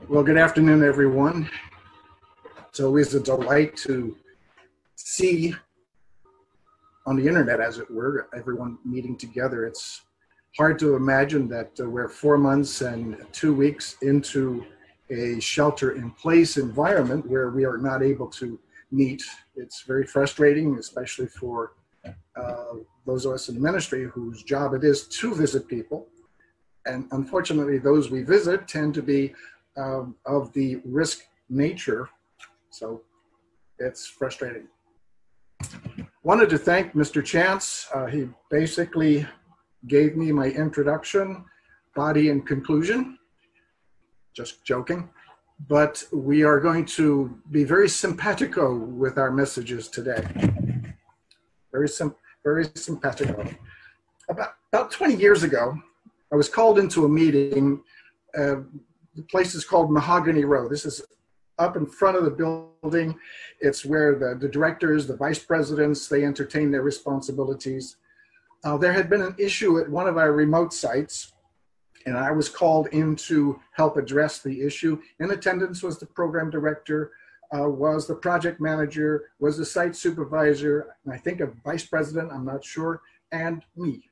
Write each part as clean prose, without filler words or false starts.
Well, good afternoon, everyone. It's always a delight to see on the internet, as it were, everyone meeting together. It's hard to imagine that we're 4 months and 2 weeks into a shelter-in-place environment where we are not able to meet. It's very frustrating, especially for those of us in ministry whose job it is to visit people. And unfortunately, those we visit tend to be of the risk nature, so it's frustrating. Wanted to thank Mr. Chance. He basically gave me my introduction, body, and conclusion. Just joking. But we are going to be very simpatico with our messages today. Very simpatico. About 20 years ago, I was called into a meeting. The place is called Mahogany Row. This is up in front of the building. It's where the directors, the vice presidents, they entertain their responsibilities. There had been an issue at one of our remote sites, and I was called in to help address the issue. In attendance was the program director, was the project manager, was the site supervisor, and I think a vice president, I'm not sure, and me.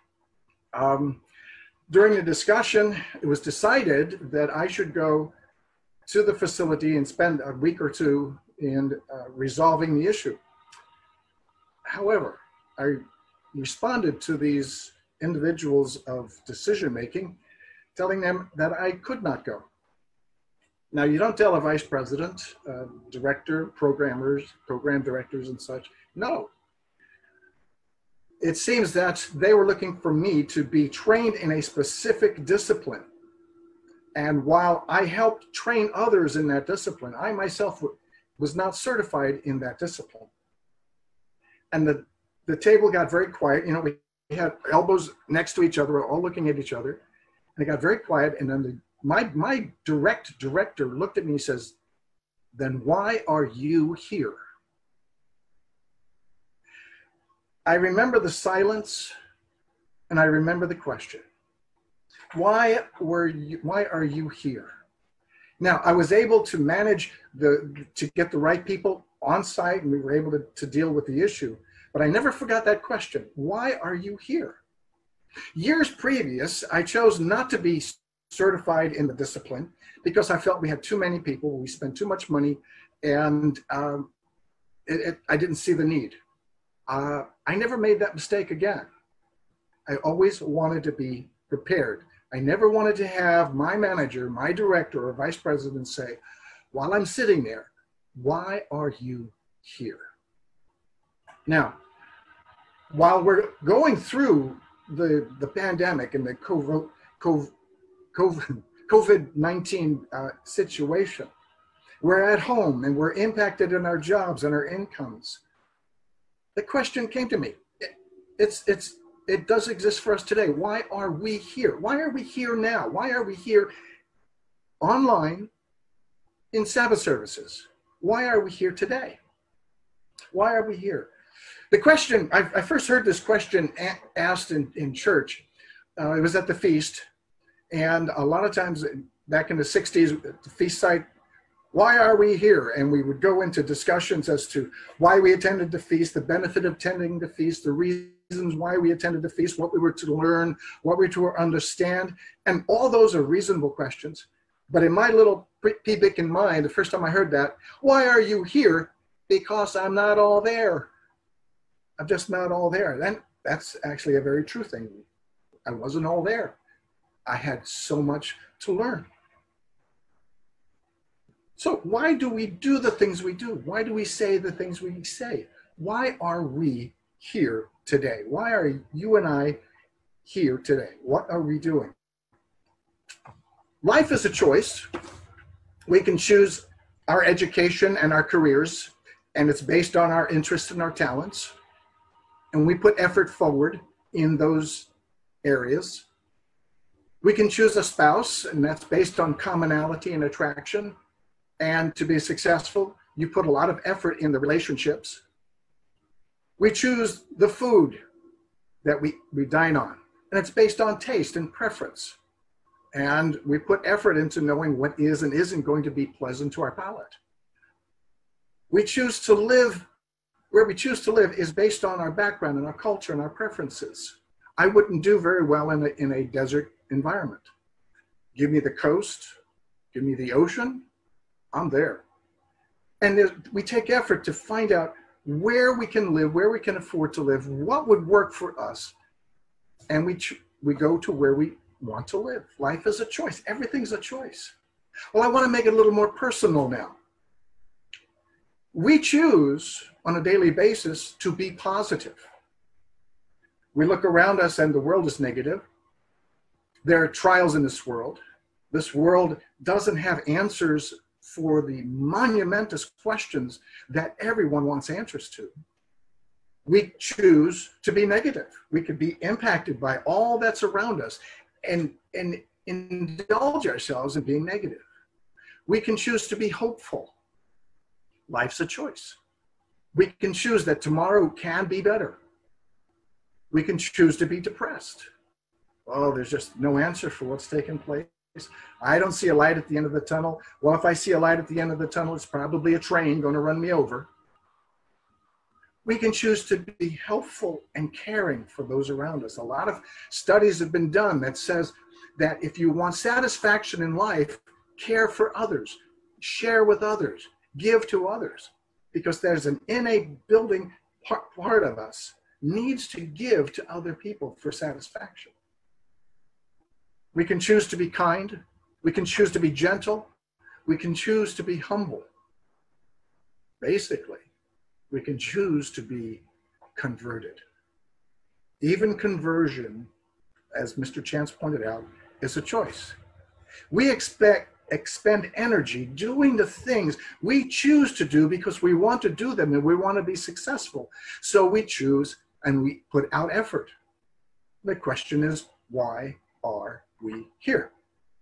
During the discussion, it was decided that I should go to the facility and spend a week or two in resolving the issue. However, I responded to these individuals of decision-making, telling them that I could not go. Now, you don't tell a vice president, director, program directors and such, no. It seems that they were looking for me to be trained in a specific discipline. And while I helped train others in that discipline, I myself was not certified in that discipline. And the table got very quiet. You know, we had elbows next to each other, all looking at each other. And it got very quiet. And then my director looked at me and says, "Then why are you here?" I remember the silence, and I remember the question. Why are you here? Now, I was able to manage to get the right people on site, and we were able to deal with the issue. But I never forgot that question. Why are you here? Years previous, I chose not to be certified in the discipline because I felt we had too many people, we spent too much money, and I didn't see the need. I never made that mistake again. I always wanted to be prepared. I never wanted to have my manager, my director, or vice president say, while I'm sitting there, "Why are you here?" Now, while we're going through the pandemic and the COVID-19 situation, we're at home and we're impacted in our jobs and our incomes. The question came to me. It does exist for us today. Why are we here? Why are we here now? Why are we here online in Sabbath services? Why are we here today? Why are we here? The question, I first heard this question asked in church. It was at the feast. And a lot of times back in the 60s, at the feast site, why are we here? And we would go into discussions as to why we attended the feast, the benefit of attending the feast, the reasons why we attended the feast, what we were to learn, what we were to understand. And all those are reasonable questions. But in my little peebic mind, the first time I heard that, why are you here? Because I'm not all there. I'm just not all there. Then that's actually a very true thing. I wasn't all there. I had so much to learn. So why do we do the things we do? Why do we say the things we say? Why are we here today? Why are you and I here today? What are we doing? Life is a choice. We can choose our education and our careers, and it's based on our interests and our talents. And we put effort forward in those areas. We can choose a spouse, and that's based on commonality and attraction. And to be successful, you put a lot of effort in the relationships. We choose the food that we dine on, and it's based on taste and preference. And we put effort into knowing what is and isn't going to be pleasant to our palate. We choose to live where we choose to live is based on our background and our culture and our preferences. I wouldn't do very well in a desert environment. Give me the coast, give me the ocean, I'm there. And we take effort to find out where we can live, where we can afford to live, what would work for us. And we go to where we want to live. Life is a choice. Everything's a choice. Well, I want to make it a little more personal now. We choose on a daily basis to be positive. We look around us and the world is negative. There are trials in this world. This world doesn't have answers for the monumentous questions that everyone wants answers to. We choose to be negative. We could be impacted by all that's around us and indulge ourselves in being negative. We can choose to be hopeful. Life's a choice. We can choose that tomorrow can be better. We can choose to be depressed. Oh, there's just no answer for what's taking place. I don't see a light at the end of the tunnel. Well, if I see a light at the end of the tunnel, it's probably a train going to run me over. We can choose to be helpful and caring for those around us. A lot of studies have been done that says that if you want satisfaction in life, care for others, share with others, give to others, because there's an innate building part of us needs to give to other people for satisfaction. We can choose to be kind. We can choose to be gentle. We can choose to be humble. Basically, we can choose to be converted. Even conversion, as Mr. Chance pointed out, is a choice. We expend energy doing the things we choose to do because we want to do them and we want to be successful. So we choose and we put out effort. The question is, why are we here?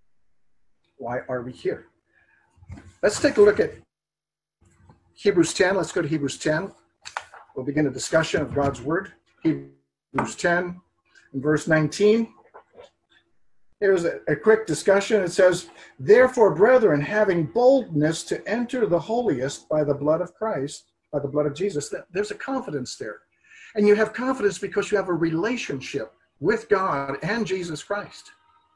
Why are we here? Let's take a look at Hebrews 10. Let's go to Hebrews 10. We'll begin a discussion of God's word. Hebrews 10 and verse 19. Here's a quick discussion. It says, therefore, brethren, having boldness to enter the holiest by the blood of Christ, by the blood of Jesus, there's a confidence there. And you have confidence because you have a relationship with God and Jesus Christ.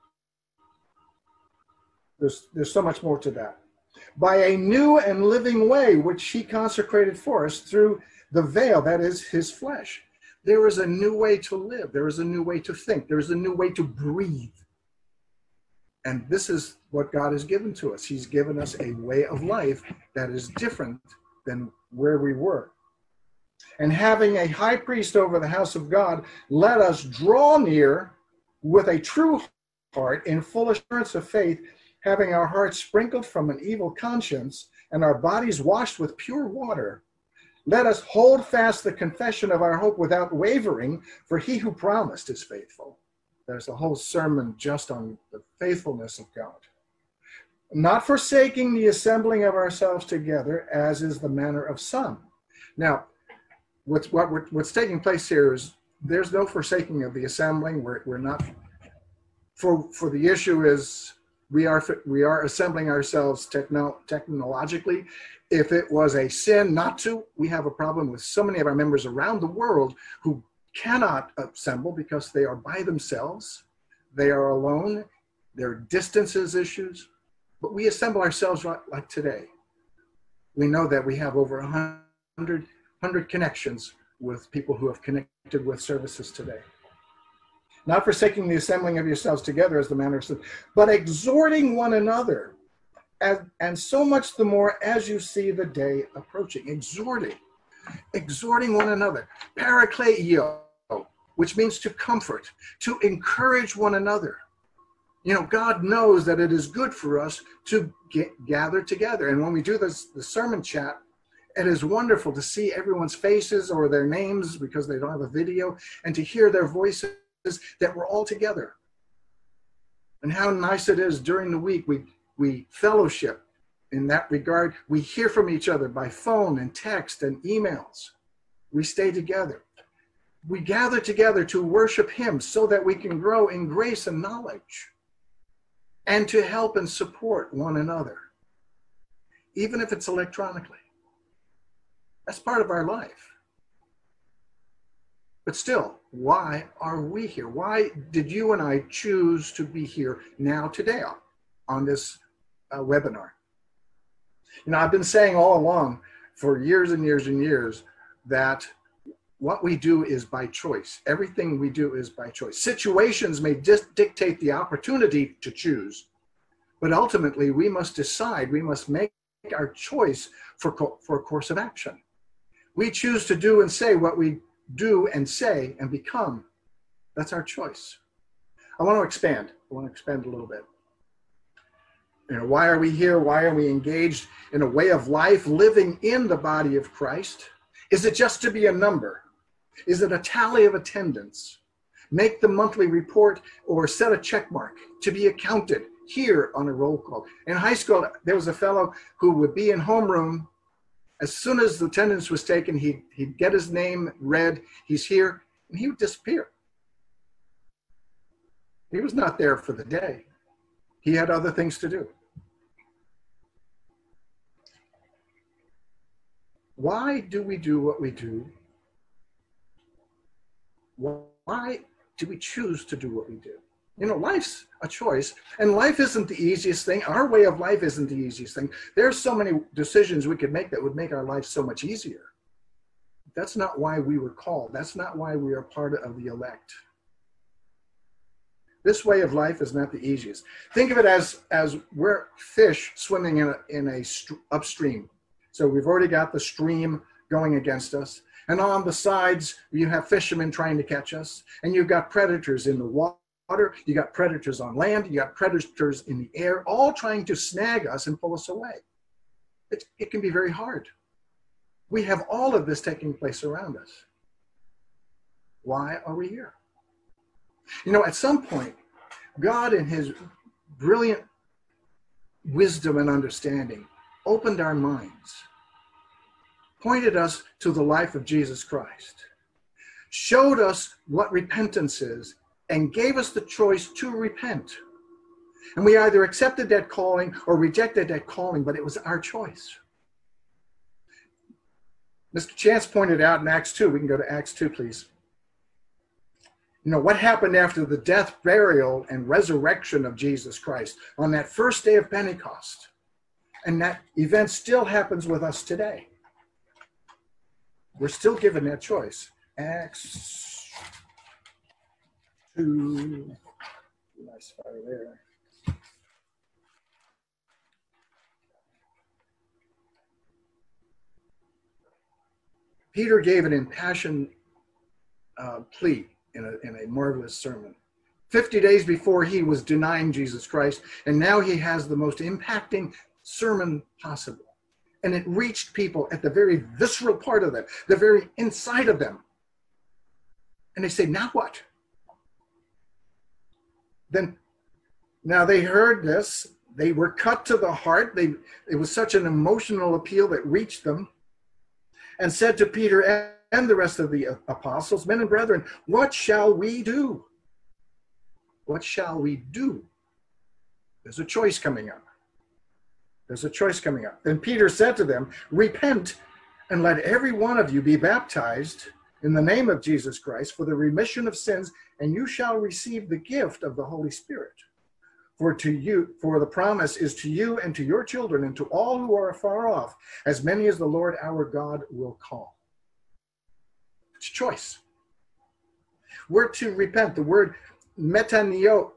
There's so much more to that. By a new and living way, which he consecrated for us through the veil, that is his flesh. There is a new way to live. There is a new way to think. There is a new way to breathe. And this is what God has given to us. He's given us a way of life that is different than where we were. And having a high priest over the house of God, let us draw near with a true heart in full assurance of faith, having our hearts sprinkled from an evil conscience and our bodies washed with pure water. Let us hold fast the confession of our hope without wavering, for he who promised is faithful. There's a whole sermon just on the faithfulness of God. Not forsaking the assembling of ourselves together, as is the manner of some. Now, what's taking place here is there's no forsaking of the assembling. We're not, for the issue is we are assembling ourselves technologically. If it was a sin not to, we have a problem with so many of our members around the world who cannot assemble because they are by themselves. They are alone. There are distances issues. But we assemble ourselves like today. We know that we have over 100 connections with people who have connected with services today. Not forsaking the assembling of yourselves together as the manner of some, but exhorting one another, and so much the more as you see the day approaching. Exhorting one another. Parakleio, which means to comfort, to encourage one another. You know, God knows that it is good for us to gather together. And when we do the sermon chat, it is wonderful to see everyone's faces or their names because they don't have a video, and to hear their voices that we're all together. And how nice it is during the week we fellowship in that regard. We hear from each other by phone and text and emails. We stay together. We gather together to worship him so that we can grow in grace and knowledge. and to help and support one another, even if it's electronically. That's part of our life. But still, why are we here? Why did you and I choose to be here now today on this webinar? You know, I've been saying all along for years and years and years that what we do is by choice. Everything we do is by choice. Situations may dictate the opportunity to choose, but ultimately we must decide, we must make our choice for a course of action. We choose to do and say what we do and say and become. That's our choice. I want to expand a little bit. You know, why are we here? Why are we engaged in a way of life, living in the body of Christ? Is it just to be a number? Is it a tally of attendance? Make the monthly report or set a check mark to be accounted here on a roll call. In high school, there was a fellow who would be in homeroom. As soon as the attendance was taken, he'd get his name read, he's here, and he would disappear. He was not there for the day. He had other things to do. Why do we do what we do? Why do we choose to do what we do? You know, life's a choice, and life isn't the easiest thing. Our way of life isn't the easiest thing. There's so many decisions we could make that would make our life so much easier. That's not why we were called. That's not why we are part of the elect. This way of life is not the easiest. Think of it as we're fish swimming in upstream. So we've already got the stream going against us. And on the sides, you have fishermen trying to catch us. And you've got predators in the water. You got predators on land. You got predators in the air, all trying to snag us and pull us away. It can be very hard. We have all of this taking place around us. Why are we here? You know, at some point, God in his brilliant wisdom and understanding opened our minds, pointed us to the life of Jesus Christ, showed us what repentance is, and gave us the choice to repent. And we either accepted that calling or rejected that calling, but it was our choice. Mr. Chance pointed out in Acts 2, we can go to Acts 2, please. You know, what happened after the death, burial, and resurrection of Jesus Christ on that first day of Pentecost? And that event still happens with us today. We're still given that choice. Acts 2, nice fire there. Peter gave an impassioned plea in a marvelous sermon. 50 days before he was denying Jesus Christ, and now he has the most impacting sermon possible. And it reached people at the very visceral part of them, the very inside of them. And they say, now what? Then, now they heard this, they were cut to the heart. It was such an emotional appeal that reached them, and said to Peter and the rest of the apostles, men and brethren, what shall we do? What shall we do? There's a choice coming up. There's a choice coming up. Then Peter said to them, repent and let every one of you be baptized in the name of Jesus Christ for the remission of sins, and you shall receive the gift of the Holy Spirit. For the promise is to you and to your children and to all who are afar off, as many as the Lord our God will call. It's a choice. We're to repent. The word metanoio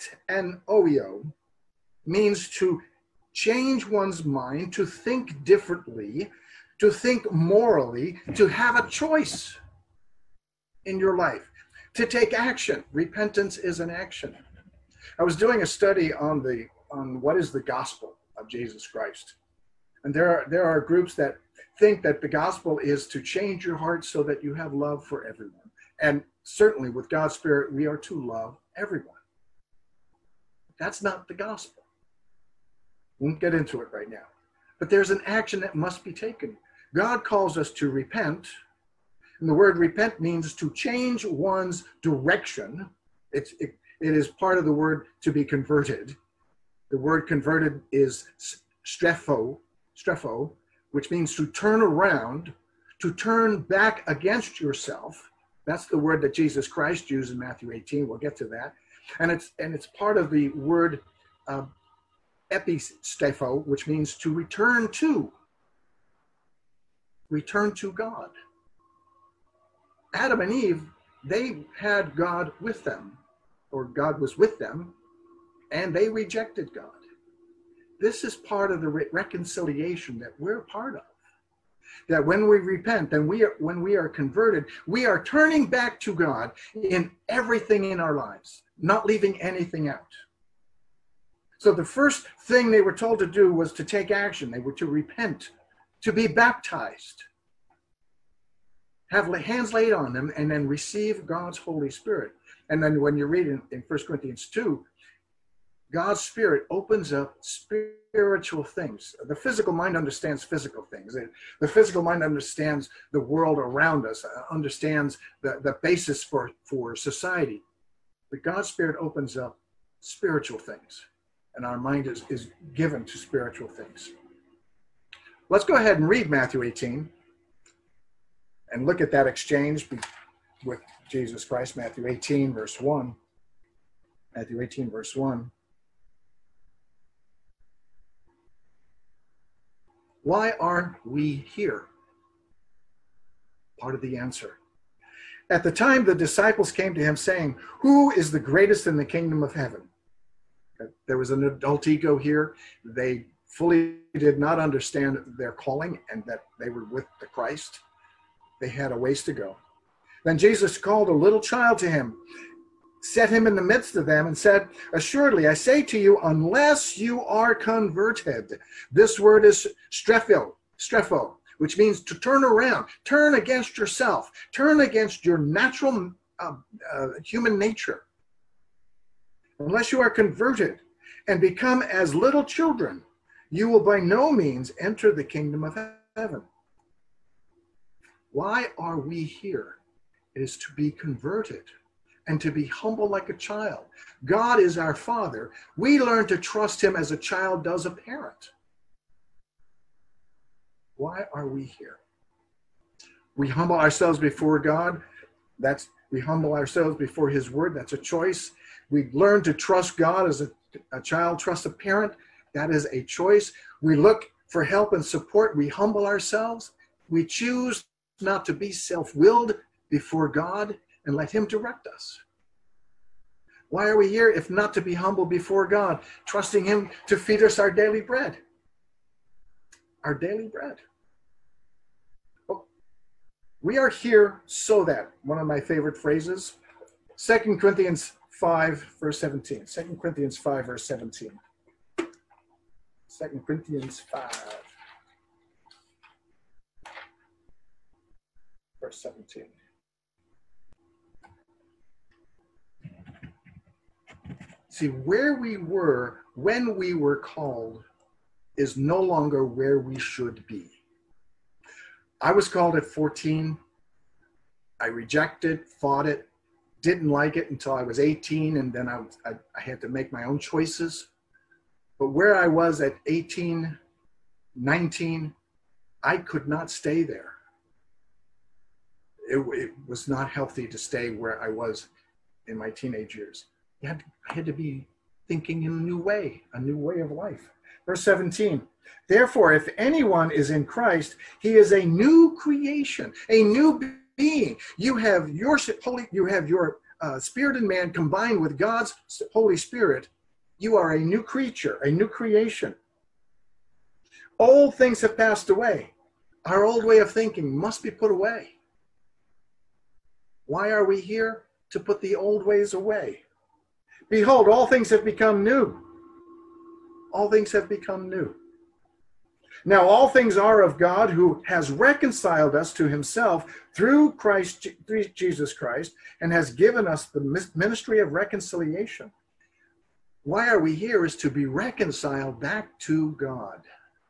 means to change one's mind, to think differently, to think morally, to have a choice in your life, to take action. Repentance is an action. I was doing a study on what is the gospel of Jesus Christ. And there are groups that think that the gospel is to change your heart so that you have love for everyone. And certainly with God's Spirit, we are to love everyone. That's not the gospel. Won't get into it right now. But there's an action that must be taken. God calls us to repent. And the word repent means to change one's direction. It is part of the word to be converted. The word converted is strepho, which means to turn around, to turn back against yourself. That's the word that Jesus Christ used in Matthew 18. We'll get to that. And it's part of the word epistepho, which means to return to God. Adam and Eve, they had God with them, or God was with them, and they rejected God. This is part of the reconciliation that we're a part of. That when we repent and when we are converted, we are turning back to God in everything in our lives, not leaving anything out. So the first thing they were told to do was to take action. They were to repent, to be baptized, have hands laid on them, and then receive God's Holy Spirit. And then when you read in 1 Corinthians 2, God's Spirit opens up spiritual things. The physical mind understands physical things. The physical mind understands the world around us, understands the basis for society. But God's Spirit opens up spiritual things, and our mind is given to spiritual things. Let's go ahead and read Matthew 18 and look at that exchange with Jesus Christ. Matthew 18, verse 1. Matthew 18, verse 1. Why are we here? Part of the answer. At the time, the disciples came to him saying, "Who is the greatest in the kingdom of heaven?" There was an adult ego here. They fully did not understand their calling and that they were with the Christ. They had a ways to go. Then Jesus called a little child to him, set him in the midst of them, and said, "Assuredly, I say to you, unless you are converted." This word is strepho, which means to turn around, turn against yourself, turn against your natural human nature. Unless you are converted and become as little children, you will by no means enter the kingdom of heaven. Why are we here? It is to be converted and to be humble like a child. God is our Father. We learn to trust him as a child does a parent. Why are we here? We humble ourselves before God. We humble ourselves before his word. That's a choice. We learn to trust God as a child trusts a parent. That is a choice. We look for help and support. We humble ourselves. We choose not to be self-willed before God and let him direct us. Why are we here if not to be humble before God, trusting him to feed us our daily bread? Our daily bread. Well, we are here so that, one of my favorite phrases, 2 Corinthians 5, verse 17. 2 Corinthians 5, verse 17. 2 Corinthians 5, verse 17. See, where we were when we were called is no longer where we should be. I was called at 14. I rejected, fought it, didn't like it until I was 18, and then I had to make my own choices. But where I was at 18, 19, I could not stay there. It was not healthy to stay where I was in my teenage years. I had to be thinking in a new way of life. Verse 17, therefore, if anyone is in Christ, he is a new creation, a new being. You have your spirit in man combined with God's Holy Spirit. You are a new creature, a new creation. Old things have passed away. Our old way of thinking must be put away. Why are we here? To put the old ways away. Behold, all things have become new. All things have become new. Now, all things are of God, who has reconciled us to himself through Jesus Christ, and has given us the ministry of reconciliation. Why are we here is to be reconciled back to God.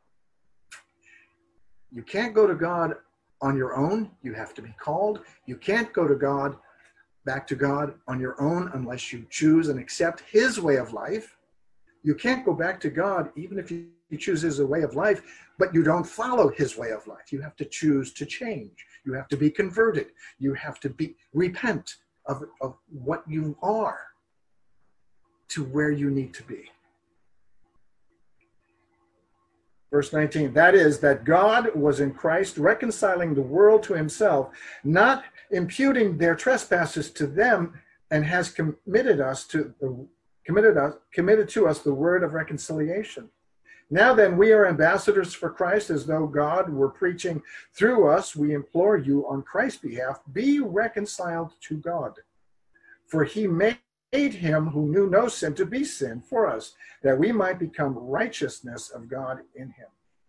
You can't go to God on your own. You have to be called. You can't go to God, back to God on your own, unless you choose and accept his way of life. You can't go back to God even if you choose his way of life, but you don't follow his way of life. You have to choose to change. You have to be converted. You have to repent of what you are to where you need to be. Verse 19, that is, that God was in Christ reconciling the world to himself, not imputing their trespasses to them, and has committed to us the word of reconciliation. Now then, we are ambassadors for Christ, as though God were preaching through us. We implore you on Christ's behalf, be reconciled to God. For he made him who knew no sin to be sin for us, that we might become righteousness of God in him.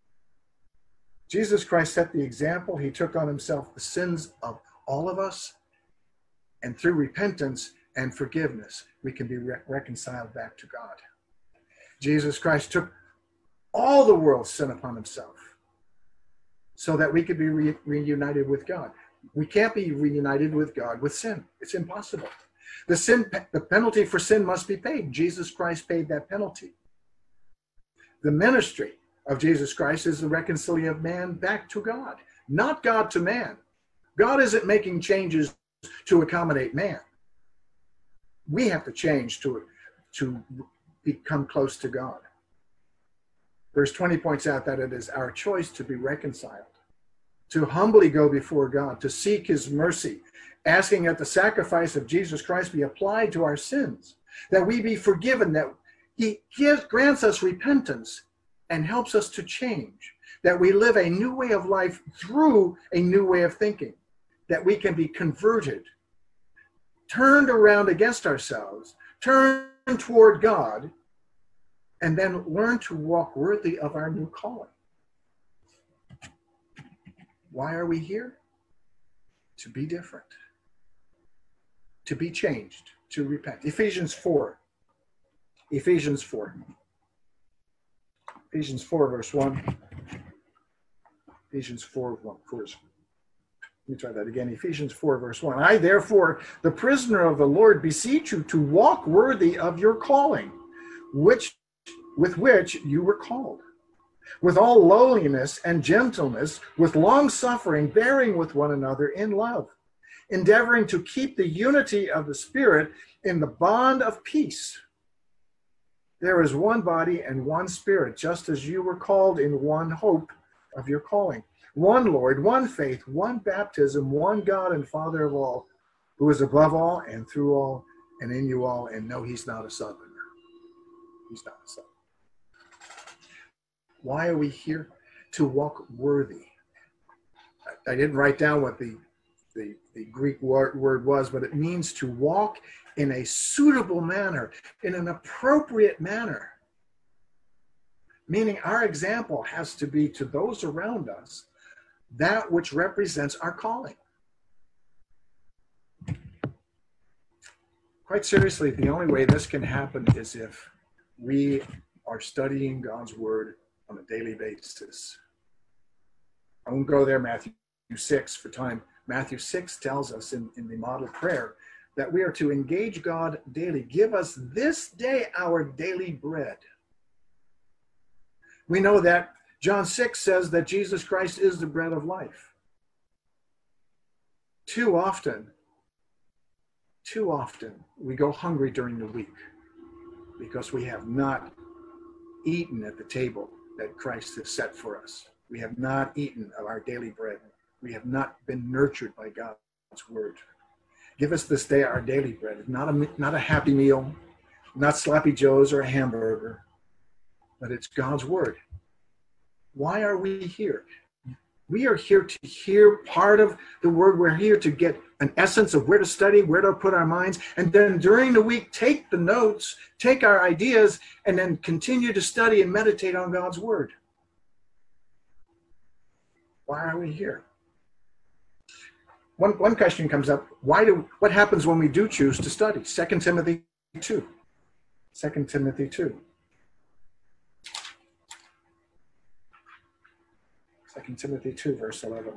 Jesus Christ set the example. He took on himself the sins of all of us, and through repentance and forgiveness, we can be reconciled back to God. Jesus Christ took all the world's sin upon himself so that we could be reunited with God. We can't be reunited with God with sin. It's impossible. The penalty for sin must be paid. Jesus Christ paid that penalty. The ministry of Jesus Christ is the reconciliation of man back to God, not God to man. God isn't making changes to accommodate man. We have to change to become close to God. Verse 20 points out that it is our choice to be reconciled, to humbly go before God, to seek his mercy, asking that the sacrifice of Jesus Christ be applied to our sins, that we be forgiven, that he grants us repentance and helps us to change, that we live a new way of life through a new way of thinking, that we can be converted, turned around against ourselves, turn toward God, and then learn to walk worthy of our new calling. Why are we here? To be different, to be changed, to repent. Ephesians 4, verse 1. Ephesians 4, 1. Let me try that again. Ephesians 4, verse 1. I, therefore, the prisoner of the Lord, beseech you to walk worthy of your calling, with which you were called, with all lowliness and gentleness, with long suffering, bearing with one another in love, endeavoring to keep the unity of the Spirit in the bond of peace. There is one body and one Spirit, just as you were called in one hope of your calling. One Lord, one faith, one baptism, one God and Father of all, who is above all and through all and in you all. And no, he's not a Southerner. He's not a Southerner. Why are we here? To walk worthy. I didn't write down what the Greek word was, but it means to walk in a suitable manner, in an appropriate manner. Meaning our example has to be to those around us that which represents our calling. Quite seriously, the only way this can happen is if we are studying God's word on a daily basis. I won't go there, Matthew 6 for time. Matthew 6 tells us in the model prayer that we are to engage God daily. Give us this day our daily bread. We know that John 6 says that Jesus Christ is the bread of life. Too often, we go hungry during the week because we have not eaten at the table that Christ has set for us. We have not eaten of our daily bread. We have not been nurtured by God's word. Give us this day our daily bread. It's not a Happy Meal, not Sloppy Joe's or a hamburger, but it's God's word. Why are we here? We are here to hear part of the word. We're here to get an essence of where to study, where to put our minds, and then during the week, take the notes, take our ideas, and then continue to study and meditate on God's word. Why are we here? One question comes up. What happens when we do choose to study? 2 Timothy 2. 2 Timothy 2. 2 Timothy 2, verse 11.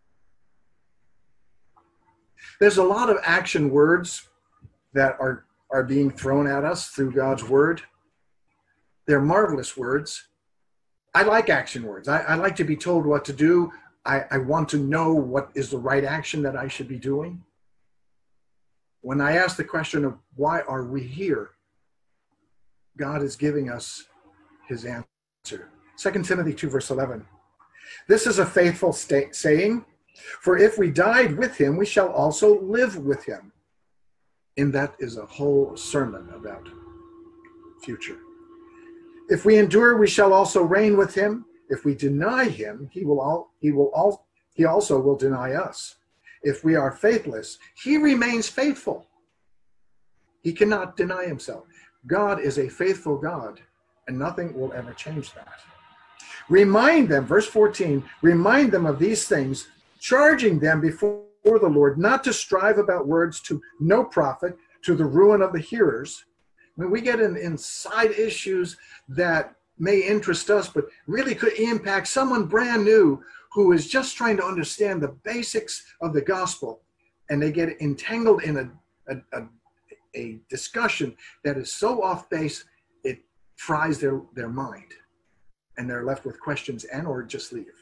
There's a lot of action words that are are being thrown at us through God's word. They're marvelous words. I like action words. I like to be told what to do. I want to know what is the right action that I should be doing. When I ask the question of why are we here, God is giving us his answer. 2 Timothy 2 verse 11. This is a faithful saying, for if we died with him, we shall also live with him. And that is a whole sermon about future. If we endure, we shall also reign with him. If we deny him, he also will deny us. If we are faithless, he remains faithful. He cannot deny himself. God is a faithful God, and nothing will ever change that. Remind them, verse 14, remind them of these things, charging them before the Lord not to strive about words to no profit, to the ruin of the hearers. When we get in side issues that may interest us, but really could impact someone brand new who is just trying to understand the basics of the gospel, and they get entangled in a discussion that is so off base, it fries their mind, and they're left with questions and or just leave.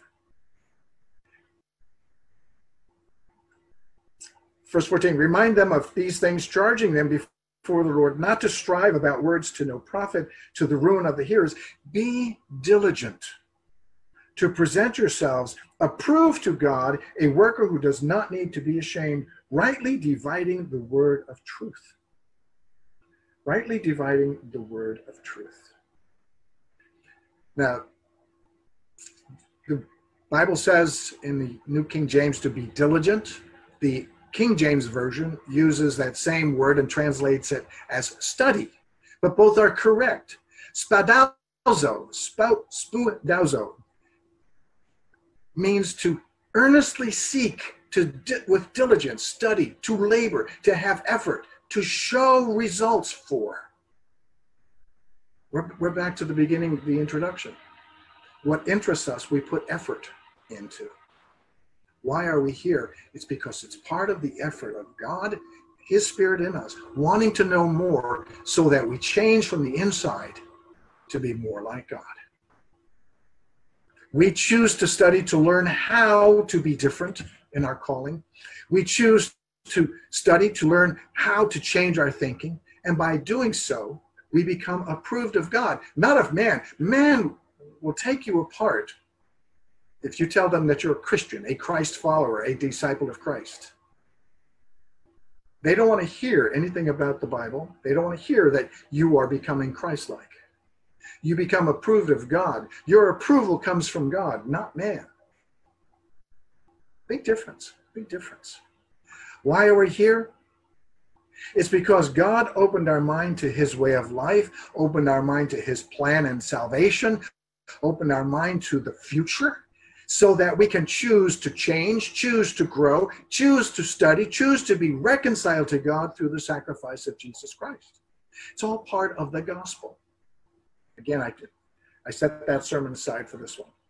Verse 14, remind them of these things, charging them before the Lord not to strive about words to no profit, to the ruin of the hearers. Be diligent to present yourselves approved to God, a worker who does not need to be ashamed, rightly dividing the word of truth. Rightly dividing the word of truth. Now, the Bible says in the New King James to be diligent. The King James Version uses that same word and translates it as study, but both are correct. Spoudazo means to earnestly seek, with diligence, study, to labor, to have effort, to show results for. We're back to the beginning of the introduction. What interests us, we put effort into. Why are we here? It's because it's part of the effort of God, his Spirit in us, wanting to know more so that we change from the inside to be more like God. We choose to study to learn how to be different in our calling. We choose to study to learn how to change our thinking. And by doing so, we become approved of God, not of man. Man will take you apart if you tell them that you're a Christian, a Christ follower, a disciple of Christ. They don't want to hear anything about the Bible. They don't want to hear that you are becoming Christ-like. You become approved of God. Your approval comes from God, not man. Big difference, big difference. Why are we here? It's because God opened our mind to his way of life, opened our mind to his plan and salvation, opened our mind to the future, so that we can choose to change, choose to grow, choose to study, choose to be reconciled to God through the sacrifice of Jesus Christ. It's all part of the gospel. Again, I set that sermon aside for this one.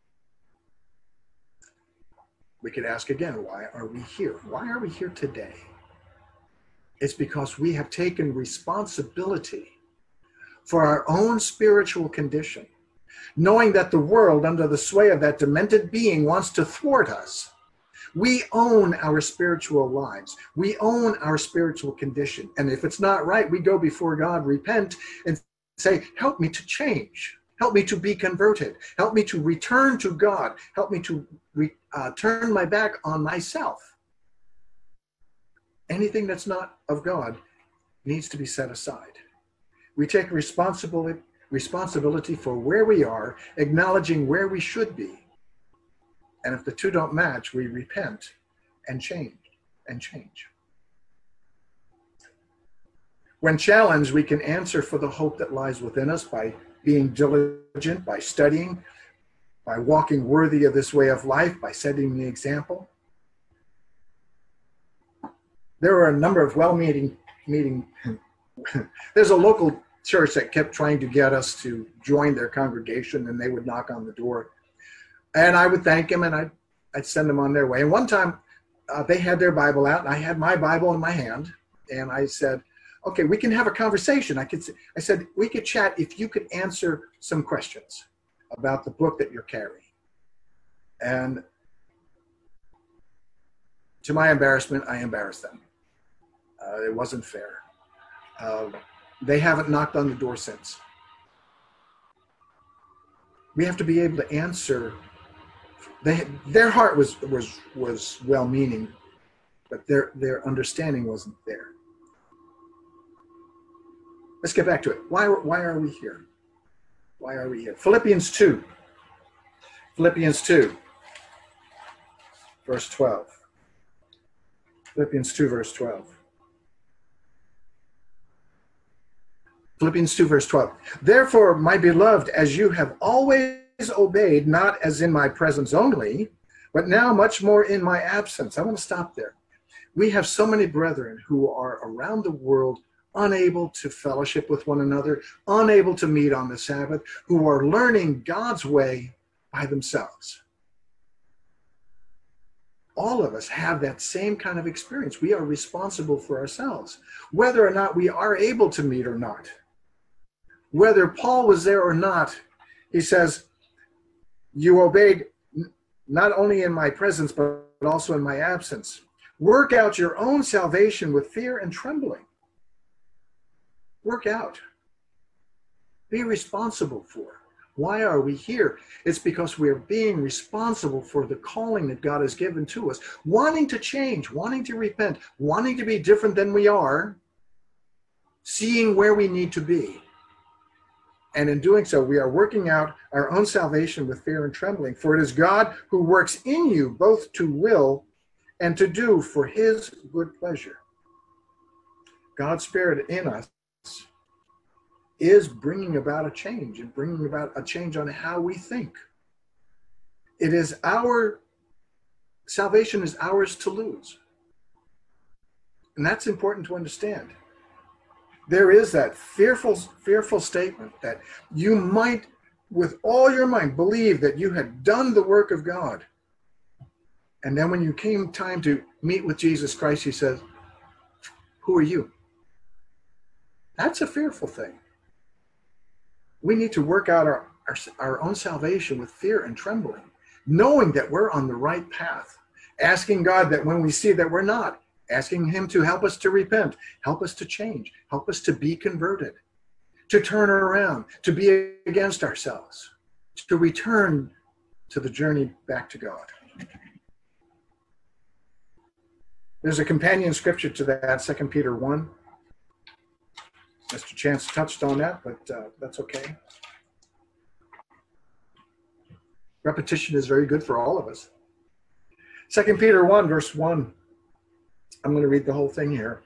We could ask again, why are we here? Why are we here today? It's because we have taken responsibility for our own spiritual condition, knowing that the world, under the sway of that demented being, wants to thwart us. We own our spiritual lives. We own our spiritual condition. And if it's not right, we go before God, repent, and say, help me to change. Help me to be converted. Help me to return to God. Help me to turn my back on myself. Anything that's not of God needs to be set aside. We take responsibility for where we are, acknowledging where we should be. And if the two don't match, we repent and change. When challenged, we can answer for the hope that lies within us by being diligent, by studying, by walking worthy of this way of life, by setting the example. There are a number of well-meaning there's a local church that kept trying to get us to join their congregation, and they would knock on the door. And I would thank them, and I'd send them on their way. And one time, they had their Bible out, and I had my Bible in my hand, and I said, okay, we can have a conversation. I said, we could chat if you could answer some questions about the book that you're carrying. And to my embarrassment, I embarrassed them. It wasn't fair. They haven't knocked on the door since. We have to be able to answer. Their heart was well-meaning, but their understanding wasn't there. Let's get back to it. Why are we here? Why are we here? Philippians 2. Philippians 2, verse 12. Philippians 2, verse 12. Philippians 2, verse 12. Therefore, my beloved, as you have always obeyed, not as in my presence only, but now much more in my absence. I want to stop there. We have so many brethren who are around the world unable to fellowship with one another, unable to meet on the Sabbath, who are learning God's way by themselves. All of us have that same kind of experience. We are responsible for ourselves, whether or not we are able to meet or not. Whether Paul was there or not, he says, you obeyed not only in my presence, but also in my absence. Work out your own salvation with fear and trembling. Work out. Be responsible for. Why are we here? It's because we are being responsible for the calling that God has given to us, wanting to change, wanting to repent, wanting to be different than we are, seeing where we need to be. And in doing so, we are working out our own salvation with fear and trembling. For it is God who works in you both to will and to do for his good pleasure. God's Spirit in us is bringing about a change and bringing about a change on how we think. It is our salvation is ours to lose. And that's important to understand. There is that fearful statement that you might, with all your mind, believe that you had done the work of God. And then when you came time to meet with Jesus Christ, he says, who are you? That's a fearful thing. We need to work out our own salvation with fear and trembling, knowing that we're on the right path, asking God that when we see that we're not, asking him to help us to repent, help us to change, help us to be converted, to turn around, to be against ourselves, to return to the journey back to God. There's a companion scripture to that, 2 Peter 1. Mr. Chance touched on that, but that's okay. Repetition is very good for all of us. 2 Peter 1, verse 1. I'm going to read the whole thing here.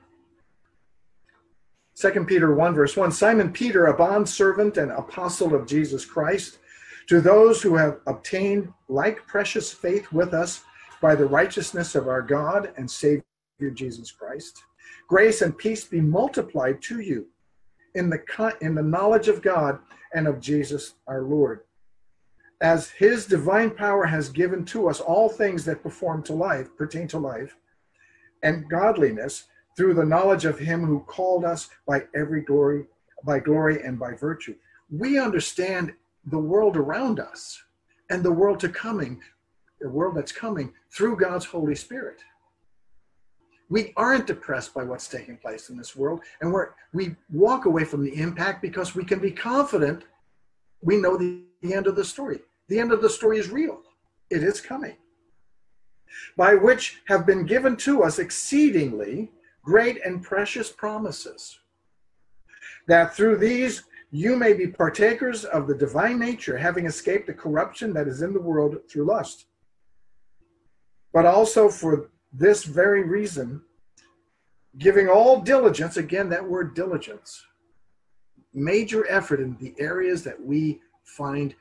2 Peter 1, verse 1. Simon Peter, a bondservant and apostle of Jesus Christ, to those who have obtained like precious faith with us by the righteousness of our God and Savior Jesus Christ, grace and peace be multiplied to you in the knowledge of God and of Jesus our Lord, as his divine power has given to us all things that pertain to life, and godliness through the knowledge of him who called us by glory and by virtue. We understand the world around us and the world that's coming through God's Holy Spirit. We aren't depressed by what's taking place in this world, and we walk away from the impact because we can be confident we know the end of the story. The end of the story is real. It is coming. By which have been given to us exceedingly great and precious promises, that through these you may be partakers of the divine nature, having escaped the corruption that is in the world through lust. But also for this very reason, giving all diligence, again, that word diligence, major effort in the areas that we find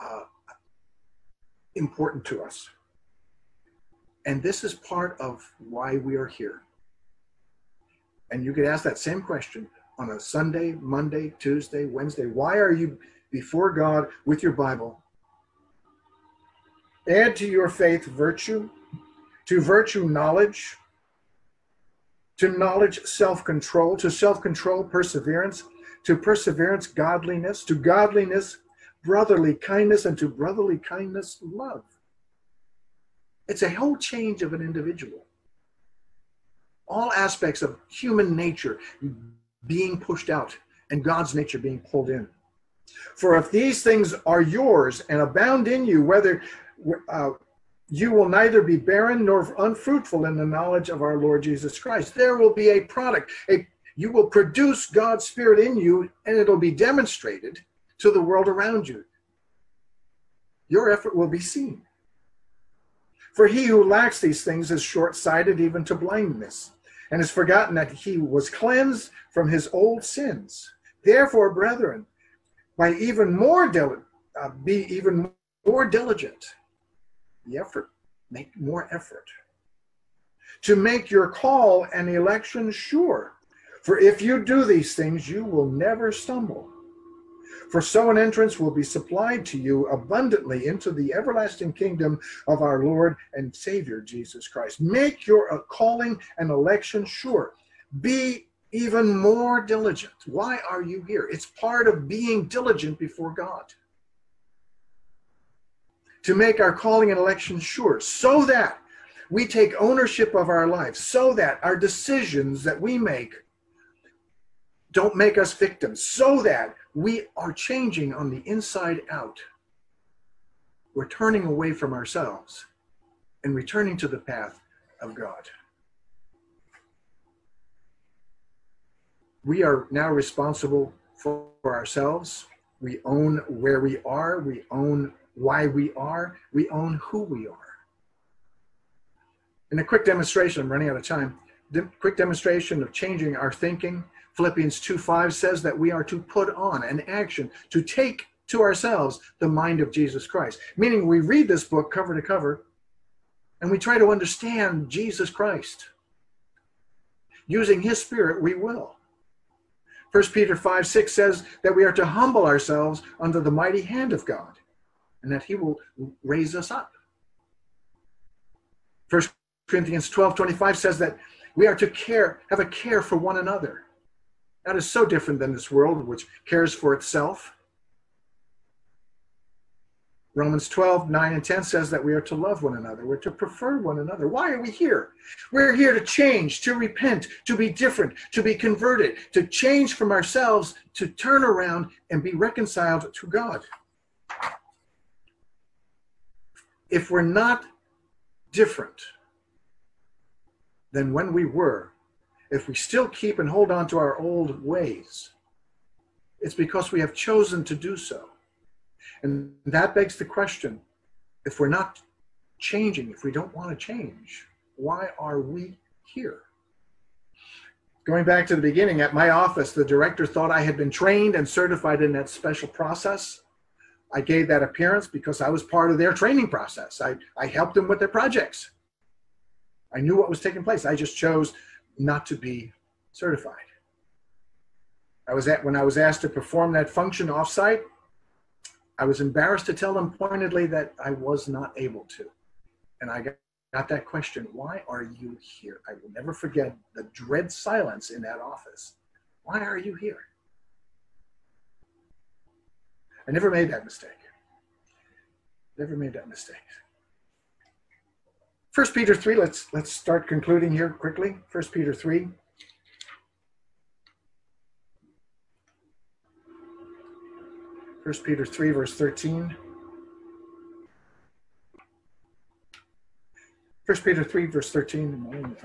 important to us. And this is part of why we are here. And you could ask that same question on a Sunday, Monday, Tuesday, Wednesday. Why are you before God with your Bible? Add to your faith virtue, to virtue knowledge, to knowledge, self-control, to self-control, perseverance, to perseverance, godliness, to godliness, brotherly kindness, and to brotherly kindness, love. It's a whole change of an individual. All aspects of human nature being pushed out and God's nature being pulled in. For if these things are yours and abound in you, whether you will neither be barren nor unfruitful in the knowledge of our Lord Jesus Christ. There will be a product. You will produce God's Spirit in you, and it'll be demonstrated to the world around you. Your effort will be seen. For he who lacks these things is short-sighted even to blindness, and has forgotten that he was cleansed from his old sins. Therefore, brethren, be even more diligent. Make more effort to make your call and election sure. For if you do these things, you will never stumble. For so an entrance will be supplied to you abundantly into the everlasting kingdom of our Lord and Savior Jesus Christ. Make your calling and election sure. Be even more diligent. Why are you here? It's part of being diligent before God. To make our calling and election sure, so that we take ownership of our lives, so that our decisions that we make don't make us victims, so that we are changing on the inside out. We're turning away from ourselves and returning to the path of God. We are now responsible for ourselves. We own where we are. We own why we are. We own who we are. In a quick demonstration, I'm running out of time, quick demonstration of changing our thinking. Philippians 2:5 says that we are to put on an action to take to ourselves the mind of Jesus Christ. Meaning we read this book cover to cover and we try to understand Jesus Christ. Using his Spirit, we will. 1 Peter 5:6 says that we are to humble ourselves under the mighty hand of God and that he will raise us up. 1 Corinthians 12:25 says that we are to have a care for one another. That is so different than this world, which cares for itself. Romans 12:9 and 10 says that we are to love one another. We're to prefer one another. Why are we here? We're here to change, to repent, to be different, to be converted, to change from ourselves, to turn around and be reconciled to God. If we're not different than when we were, if we still keep and hold on to our old ways, it's because we have chosen to do so. And that begs the question, if we're not changing, if we don't want to change, why are we here? Going back to the beginning, at my office, the director thought I had been trained and certified in that special process. I gave that appearance because I was part of their training process. I helped them with their projects. I knew what was taking place. I just chose not to be certified. When I was asked to perform that function offsite, I was embarrassed to tell them pointedly that I was not able to. And I got that question, why are you here? I will never forget the dread silence in that office. Why are you here? I never made that mistake. Never made that mistake. 1 Peter 3, let's start concluding here quickly. 1 Peter 3. First Peter 3, verse 13. 1 Peter 3, verse 13.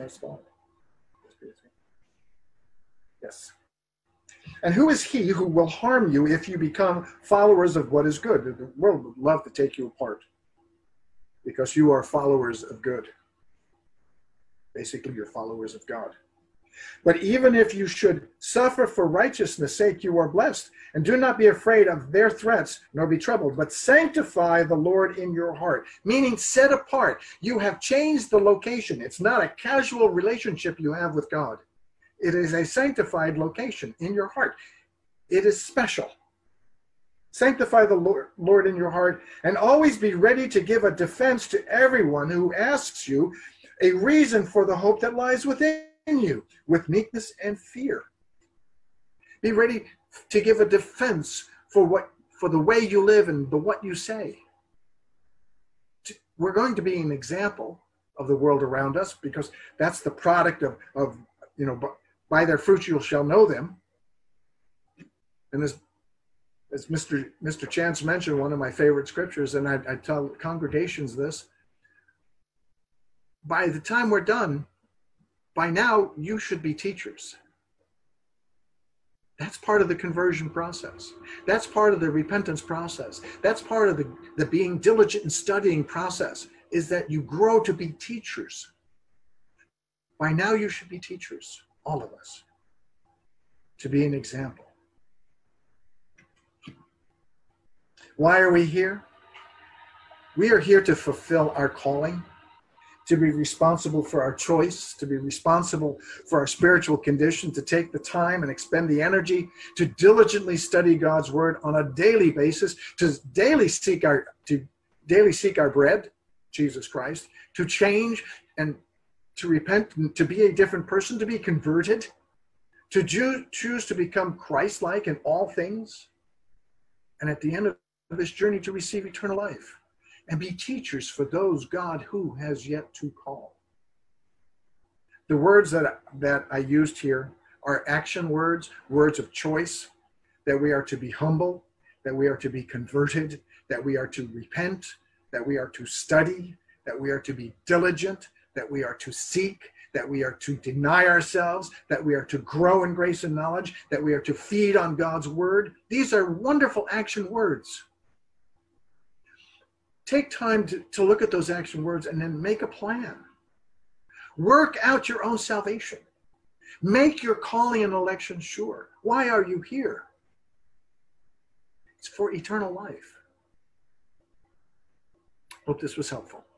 Yes. And who is he who will harm you if you become followers of what is good? The world would love to take you apart because you are followers of good. Basically, you're followers of God. But even if you should suffer for righteousness' sake, you are blessed. And do not be afraid of their threats, nor be troubled, but sanctify the Lord in your heart. Meaning set apart. You have changed the location. It's not a casual relationship you have with God. It is a sanctified location in your heart. It is special. Sanctify the Lord in your heart, and always be ready to give a defense to everyone who asks you a reason for the hope that lies within you with meekness and fear. Be ready to give a defense for the way you live and what you say. We're going to be an example of the world around us, because that's the product of by their fruits you shall know them. And as Mr. Chance mentioned, one of my favorite scriptures, and I tell congregations this, by the time we're done, by now you should be teachers. That's part of the conversion process. That's part of the repentance process. That's part of the being diligent and studying process, is that you grow to be teachers. By now you should be teachers, all of us, to be an example. Why are we here? We are here to fulfill our calling, to be responsible for our choice, to be responsible for our spiritual condition, to take the time and expend the energy to diligently study God's word on a daily basis, to daily seek our bread, Jesus Christ, to change and to repent, and to be a different person, to be converted, to choose to become Christ-like in all things, and at the end of this journey to receive eternal life. And be teachers for those God who has yet to call. The words that I used here are action words, words of choice, that we are to be humble, that we are to be converted, that we are to repent, that we are to study, that we are to be diligent, that we are to seek, that we are to deny ourselves, that we are to grow in grace and knowledge, that we are to feed on God's word. These are wonderful action words. Take time to look at those action words and then make a plan. Work out your own salvation. Make your calling and election sure. Why are you here? It's for eternal life. Hope this was helpful.